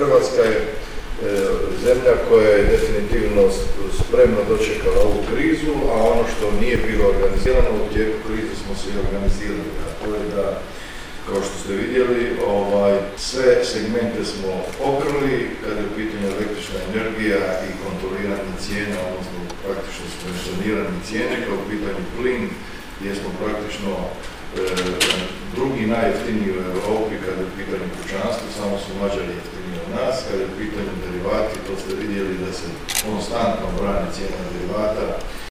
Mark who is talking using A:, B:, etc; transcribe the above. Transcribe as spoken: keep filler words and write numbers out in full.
A: Hrvatska je zemlja koja je definitivno spremno dočekala ovu krizu, a ono što nije bilo organizirano u tijeku krize smo se i organizirali. A to je da, kao što ste vidjeli, ovaj, sve segmente smo pokrili kada je u pitanju električna energija i kontroliranje cijena, odnosno praktično subvencioniranje cijene, kao u pitanju plin, gdje smo praktično e, drugi najjeftiniji u Europi kada je u pitanju kućanstva, samo su Mađari jeftiniji od nas. Kada je u pitanju derivati, to ste vidjeli da se konstantno brani cijena derivata